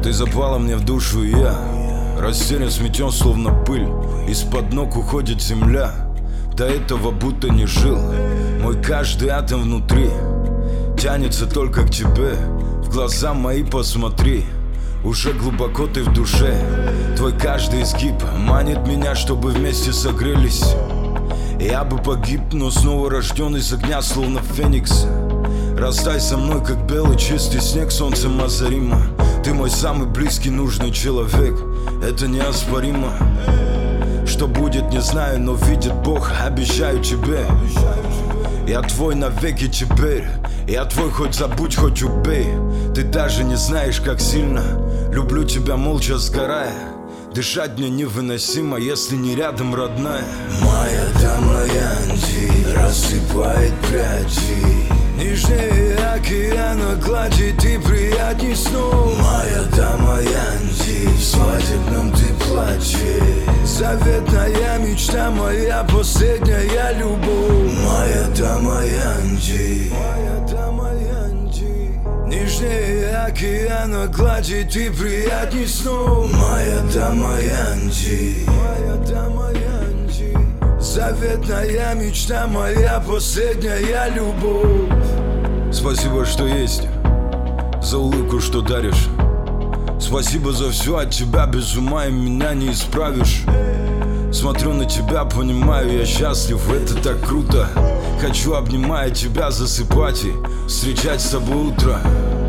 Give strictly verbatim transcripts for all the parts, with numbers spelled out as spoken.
Ты запала мне в душу, и я растерян, сметен, словно пыль. Из-под ног уходит земля. До этого будто не жил. Мой каждый атом внутри тянется только к тебе. В глаза мои посмотри. Уже глубоко ты в душе. Твой каждый изгиб манит меня, чтобы вместе согрелись. Я бы погиб, но снова рожден из огня, словно феникс. Растай со мной, как белый чистый снег, солнцем озаримо. Ты мой самый близкий, нужный человек. Это неоспоримо. Что будет, не знаю, но видит Бог. Обещаю тебе, я твой навеки теперь. Я твой, хоть забудь, хоть убей. Ты даже не знаешь, как сильно люблю тебя, молча сгорая. Дышать мне невыносимо, если не рядом, родная. Моя дама Янди рассыпает пряди. Нежнее океана гладит и приятней снов. Моя дама Янди в свадебном ты платье. Заветная мечта моя, последняя любовь. Моя дама Янди, моя дама Янди. Нежнее океана гладит и приятней снов. Моя дама Янди, моя дама Янди. Заветная мечта моя, последняя любовь. Спасибо, что есть, за улыбку, что даришь. Спасибо за все от тебя, без ума и меня не исправишь. Смотрю на тебя, понимаю, я счастлив, это так круто. Хочу, обнимая тебя, засыпать и встречать с тобой утро.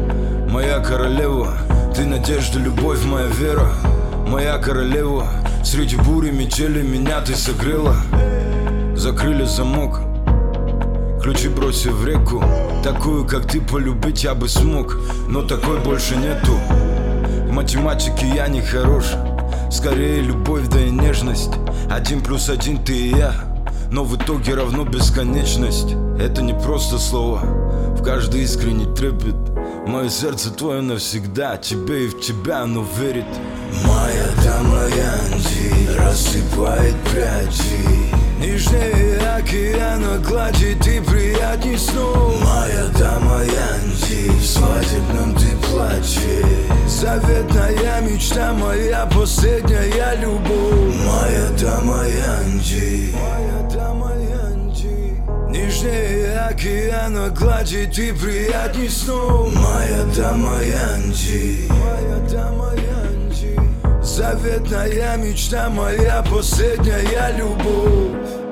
Моя королева, ты надежда, любовь, моя вера. Моя королева, среди бури, метели меня ты согрела. Закрыли замок, ключи бросив в реку. Такую, как ты, полюбить я бы смог, но такой больше нету. В математике я не хорош, скорее любовь да и нежность. Один плюс один ты и я, но в итоге равно бесконечность. Это не просто слова, в каждой искренний трепет. Мое сердце твое навсегда, тебе и в тебя оно верит. Моя дама Янди рассыпает пряди. Нежнее океана гладит и приятней снов. Моя дама Янди в свадебном ты платье. Заветная мечта моя, последняя любовь. Моя дама Янди, моя дама Янди. Нежнее океана гладит и приятней снов. Моя дама Янди, моя дама Янди. Заветная мечта моя, последняя любовь.